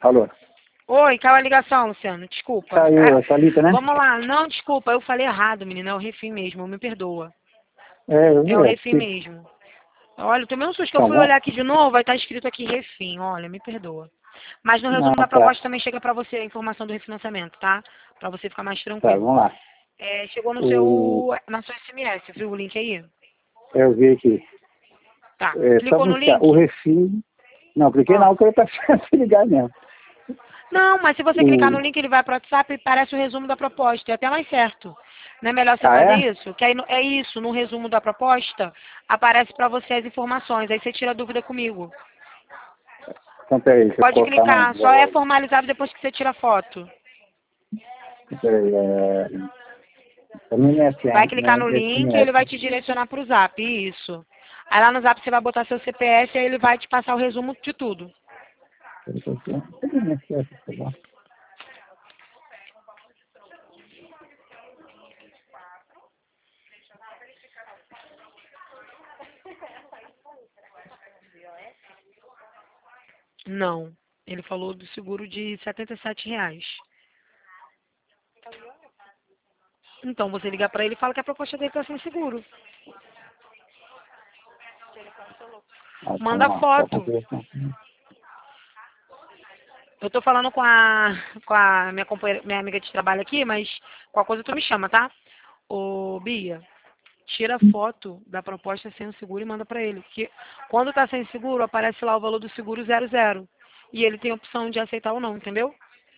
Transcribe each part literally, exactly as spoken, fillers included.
Alô? Oi, caiu a ligação, Luciano, desculpa. Caiu, Ah, a Thalita, né? vamos lá, não, desculpa, eu falei errado, menina, é o refim mesmo, me perdoa. É, eu vi. É o refim que- mesmo. Olha, tomei um susto que eu Tá fui bom? olhar aqui de novo, vai estar escrito aqui refim, olha, me perdoa. Mas no resumo Não, da tá. proposta também chega para você a informação do refinanciamento, tá? Para você ficar mais Tá, tranquilo. vamos lá. É, chegou no O... seu, na sua S M S, viu o link aí? Eu vi aqui. Tá, É, só clicou no buscar o link? refil. Não, cliquei Ó. não, porque ele tá se ligar mesmo. Não, mas se você clicar no O... link, ele vai para o WhatsApp e parece o resumo da proposta. É até mais certo. Não é melhor você Ah, fazer é? isso? Que aí no- é isso, no resumo da proposta, aparece para você as informações. Aí você tira a dúvida comigo. Então, peraí, deixa eu Pode colocar na... clicar, só é formalizado depois que você tira a foto. Peraí, é... É no Vai M S N, clicar né? no link e ele S M S. vai te direcionar para o Zap. Isso. Aí lá no Zap você vai botar seu C P F e aí ele vai te passar o resumo de tudo. Peraí, deixa eu ver. Cadê o M S N, tá bom? Não. Ele falou do seguro de setenta e sete reais. Então você liga para ele e fala que a proposta dele está sem seguro. Ah, então, Manda vamos lá. Só foto. confirmação. Eu tô falando com a, com a minha, companheira, minha amiga de trabalho aqui, mas qualquer coisa tu me chama, tá? Ô, Bia, tira foto da proposta sem o seguro e manda pra ele. Porque quando tá sem seguro, aparece lá o valor do seguro zero zero. E ele tem a opção de aceitar ou não, entendeu?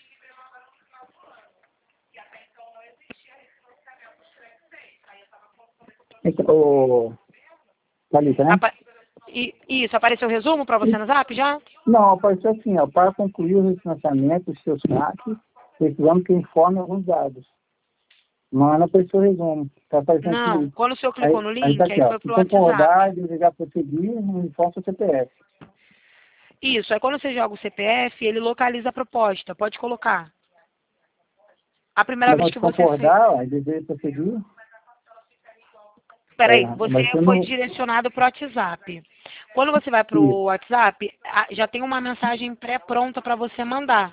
Então, ô... Thalita, né? Apa e, isso, apareceu o resumo pra você no Zap já? Não, apareceu assim, ó, para concluir o refinanciamento dos seus saques, precisamos que informe alguns dados. Mas não apareceu o resumo, está aparecendo Não, aqui. quando o senhor clicou Aí, no aí tá link, aqui, aí ó, foi se pro WhatsApp. concordar, desejar prosseguir, não informa o C P F. Isso, aí quando você joga o C P F, ele localiza a proposta, pode colocar. A primeira Mas vez não se que você fez. concordar, ó, deseja prosseguir, é, Peraí, você mas eu foi não... direcionado para o WhatsApp. Quando você vai para Isso. o WhatsApp, a- já tem uma mensagem pré-pronta para você mandar.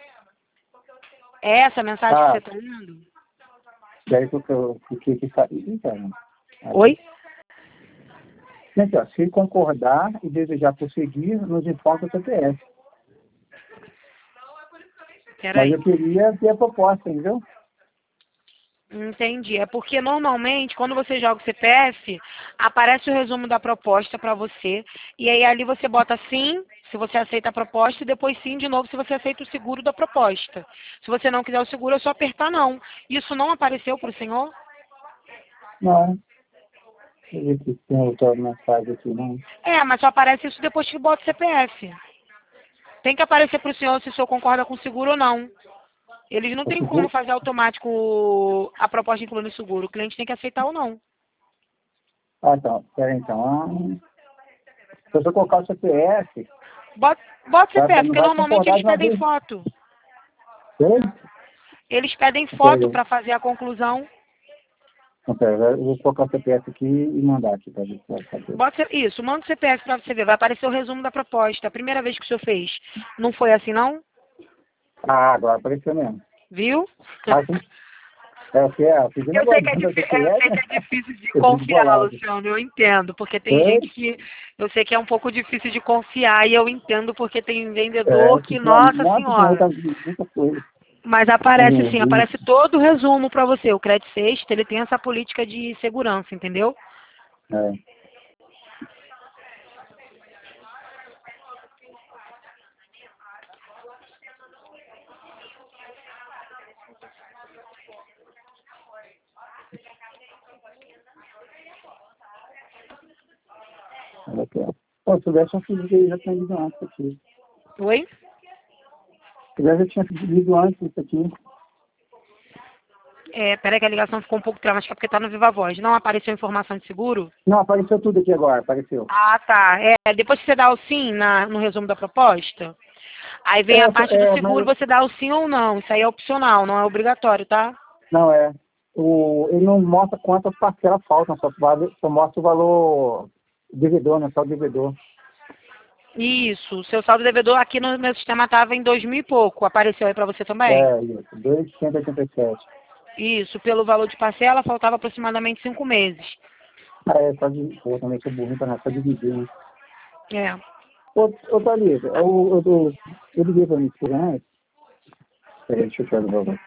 É essa a mensagem que você Ah, está lendo? daí que eu fiquei aqui, sa- então, Oi? aqui. Então, se concordar e desejar prosseguir, nos informa o C P F. Mas Peraí. eu queria ver a proposta, entendeu? Entendi. É porque normalmente, quando você joga o C P F, aparece o resumo da proposta para você. E aí ali você bota sim, se você aceita a proposta, e depois sim de novo se você aceita o seguro da proposta. Se você não quiser o seguro, é só apertar não. Isso não apareceu para o senhor? Não. Deixa eu ver se tem outra mensagem aqui, não. É, mas só aparece isso depois que bota o C P F. Tem que aparecer para o senhor se o senhor concorda com o seguro ou não. Eles não O têm como seguro? fazer automático a proposta incluindo o seguro. O cliente tem que aceitar ou não. Ah, então. Espera aí, então. Ah, se eu colocar o C P F, Bota, bota o vai, C P F, não porque vai normalmente concordar eles de uma pedem vez. foto. Oi? Eles pedem Espera foto aí. para fazer a conclusão. Não, pera, eu vou colocar o C P F aqui e mandar aqui para ver se vai saber. Bota, o C- isso, manda o C P F para você ver. Vai aparecer o resumo da proposta. A primeira vez que o senhor fez, não foi assim não? Ah, agora apareceu mesmo. Viu? Mas, é o que é? Pedindo Eu sei agora que é, do difí- eu C P F, sei né? que é difícil de Eu fico confiar, bolado. Luciano, eu entendo, porque tem Oi? gente que eu sei que é um pouco difícil de confiar e eu entendo porque tem É, vendedor que, fica uma, nossa nossa senhora, senhora, tá muita coisa. mas aparece sim, Uhum. aparece todo o resumo para você. O Credit Sexta, ele tem essa política de segurança, entendeu? É. Olha aqui, ó. Pô, se tivesse um filho que já tinha lido antes aqui. Oi? Se tivesse, eu tinha lido antes isso aqui. É, peraí que a ligação ficou um pouco traumática porque tá no Viva Voz. Não apareceu informação de seguro? Não, apareceu tudo aqui agora, apareceu. Ah, tá. É, depois que você dá o sim na, no resumo da proposta, aí vem É, a eu só- parte do é, seguro, mas você dá o sim ou não. Isso aí é opcional, não é obrigatório, tá? não é. O, ele não mostra quantas parcelas faltam, só, vale, só mostra o valor devedor, né? Só o devedor. Isso, seu saldo devedor aqui no meu sistema estava em dois mil e pouco. Apareceu aí para você também? É, isso. dois mil cento e oitenta e sete. Isso, pelo valor de parcela, faltava aproximadamente cinco meses. Ah, é, só de... Pô, também sou burrinho pra só dividir, né? É. Ô, ô Thalita, eu, eu, eu, eu liguei pra minha esposa antes. Peraí, deixa eu tirar do valor.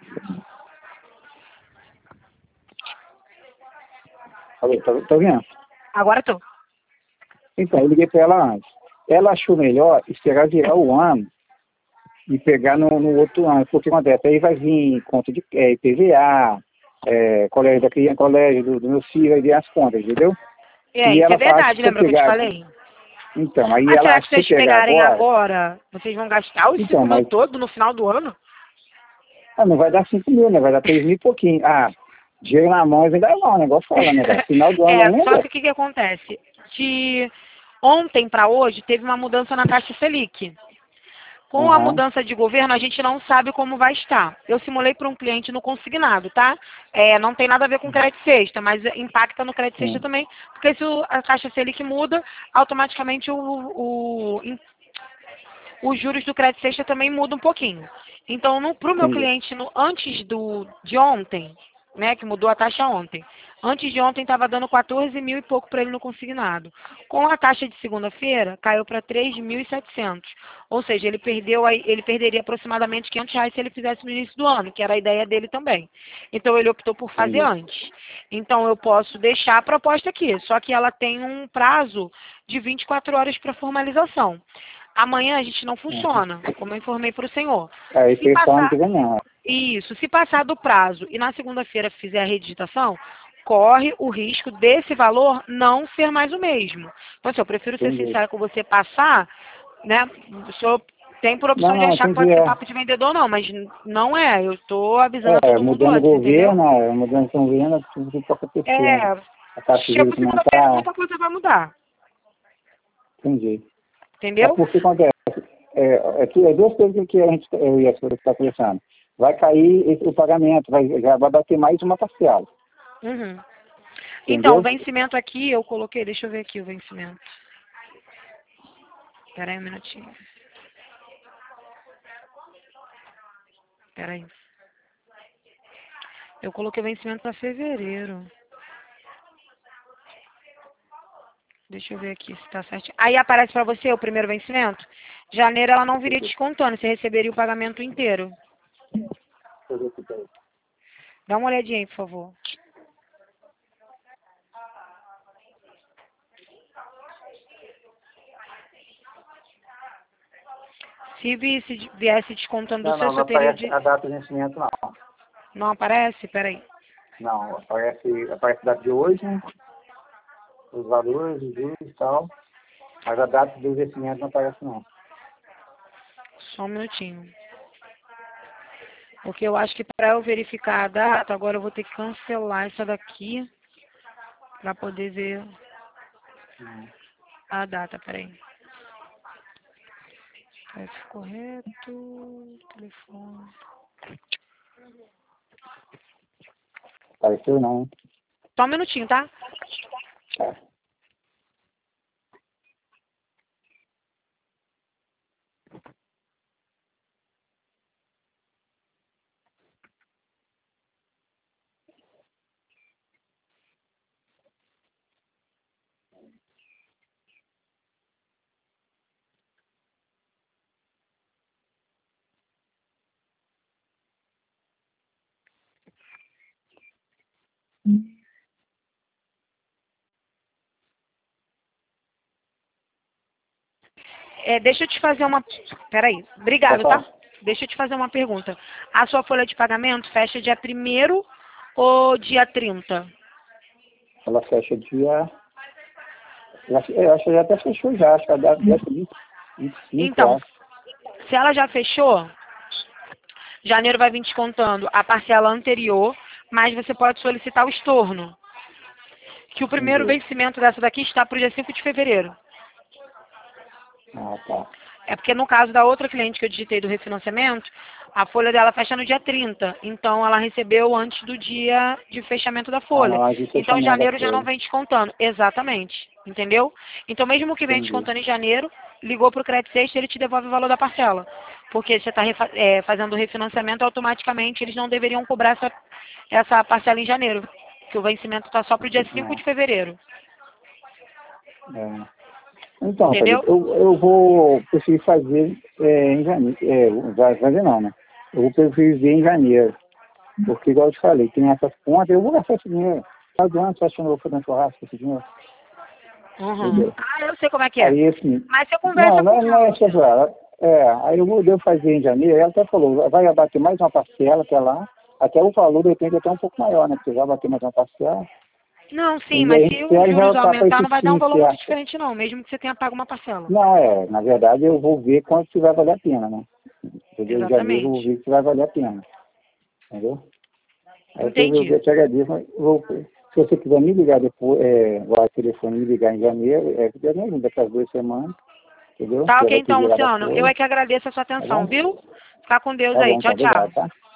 Alô, tá, tá vendo? Agora tô. Então, eu liguei pra ela antes. Ela achou melhor esperar virar o ano e pegar no, no outro ano. Porque acontece, aí vai vir conta de é, I P V A, é, colégio da criança, colégio do, do meu filho, aí vem as contas, entendeu? É, E isso é ela fala que verdade, se eu lembra que eu te pegar... falei? Então, aí Mas ela será acha que que se eu vocês pegar pegarem agora... agora, vocês vão gastar os Então, cinco mil mas todos no final do ano? ah, não vai dar cinco mil, né? Vai dar três mil e pouquinho. Ah, dinheiro na mão vem dar mal, o negócio fala, né, cara? Final do ano É, só ainda? que o que, que acontece? De ontem para hoje, teve uma mudança na taxa Selic. Com a Aham, mudança de governo, a gente não sabe como vai estar. Eu simulei para um cliente no consignado, tá? É, não tem nada a ver com crédito sexta, mas impacta no crédito sexta sim, também, porque se o- a taxa Selic muda, automaticamente o, o, os juros do crédito sexta também mudam um pouquinho. Então, para o meu entendi. cliente, no- antes do, de ontem, né, que mudou a taxa ontem, antes de ontem estava dando quatorze mil e pouco para ele no consignado. Com a taxa de segunda-feira, caiu para três mil e setecentos. Ou seja, ele perdeu, aí- ele perderia aproximadamente quinhentos reais se ele fizesse no início do ano, que era a ideia dele também. Então, ele optou por fazer Entendi. antes. Então, eu posso deixar a proposta aqui, só que ela tem um prazo de vinte e quatro horas para formalização. Amanhã a gente não Uhum. funciona, como eu informei para o senhor. Aí Se vocês falam passar que vem não. isso, se passar do prazo e na segunda-feira fizer a redigitação, corre o risco desse valor não ser mais o mesmo. Então, assim, eu prefiro ser Entendi. sincera com você passar, né? O senhor tem por Não, opção de não, achar que entendi. pode ser É, papo de vendedor, não, mas não é. Eu estou avisando a é todo mundo mudando o antes, entendeu? governo, é, mudando o governo, tudo que pode acontecer, né? É, A taxa de juros chegou que não segunda-feira, tá, muita coisa vai mudar, entendi. É entendeu? porque acontece, é, é, tu- é duas coisas que a gente, eu e a senhora está conversando. Vai cair esse- o pagamento, vai, já vai bater mais uma parcela, Uhum. Então, o entendeu? vencimento aqui, eu coloquei, deixa eu ver aqui o vencimento. Espera aí um minutinho. Espera aí. Eu coloquei o vencimento para fevereiro. Deixa eu ver aqui se tá certo. Aí aparece para você o primeiro vencimento. Janeiro ela não viria descontando, você receberia o pagamento inteiro. Deixa eu ver se tem. Dá uma olhadinha aí, por favor. Se vi- se viesse descontando do Não, seu, não, não você teria aparece de... a data de vencimento, não. Não aparece? Peraí. Não, aparece, aparece a data de hoje, né? Os valores, os juros e tal, mas a data do vencimento não aparece, não. Só um minutinho. Porque eu acho que para eu verificar a data, agora eu vou ter que cancelar essa daqui para poder ver Hum. a data. Peraí. F correto, telefone. Apareceu, não. Só um minutinho, tá? Tá. É, deixa eu te fazer uma. Peraí. Pode Obrigado, tá? falar. Deixa eu te fazer uma pergunta. A sua folha de pagamento fecha dia primeiro ou dia trinta? Ela fecha dia... Eu acho, eu acho que já até fechou já, acho que a data deve ser vinte e cinco, eu Então, acho. se ela já fechou, janeiro vai vir descontando a parcela anterior, mas você pode solicitar o estorno. Que o primeiro Entendi. vencimento dessa daqui está para o dia cinco de fevereiro. Ah, tá. É porque no caso da outra cliente que eu digitei do refinanciamento, a folha dela fecha no dia trinta. Então ela recebeu antes do dia de fechamento da Ah, folha. não, de Então fechamento da janeiro já não folha. vem descontando. Exatamente. Entendeu? Então mesmo que venha Entendi. descontando em janeiro, ligou para o Crédito Sexta, ele te devolve o valor da parcela. Porque você está é, fazendo o refinanciamento, automaticamente eles não deveriam cobrar essa, essa parcela em janeiro, que o vencimento está só para o dia cinco de fevereiro. É. Então, Entendeu? Thalita, eu, eu vou preferir fazer é, em janeiro. É, vai fazer não, né? Eu vou preferir ver em janeiro. Porque, igual eu te falei, tem essas contas, eu vou gastar esse dinheiro. Cada ano você acha que eu não vou fazer um churrasco com esse dinheiro? Uhum. Entendeu? Ah, eu sei como é que é. Aí, assim, Mas você conversa não, não, com não é ela. essa ela. É, aí eu vou devo fazer em janeiro, ela até falou, vai abater mais uma parcela até lá, até o valor depende até um pouco maior, né? Porque já bater mais uma parcela. Não, sim, E mas aí, se os espero juros já tá para aumentar, esse não vai dar um fim, valor muito certo? diferente, não, mesmo que você tenha pago uma parcela. Não, é, na verdade eu vou ver quanto que vai valer a pena, né? Entendeu? Em janeiro eu vou Exatamente. ver que vai valer a pena. Entendeu? Aí eu, Entendi. eu te agradeço, mas eu vou, se você quiser me ligar depois, é, o telefone me ligar em janeiro, é que me ajuda daqui as duas semanas, entendeu? Tá Você ok vai então, pedir lá da Luciano. Eu coisa, é que agradeço a sua tá atenção, bom? viu? Ficar com Deus Tá aí. bom, então, Tchau, tchau. obrigado, tá?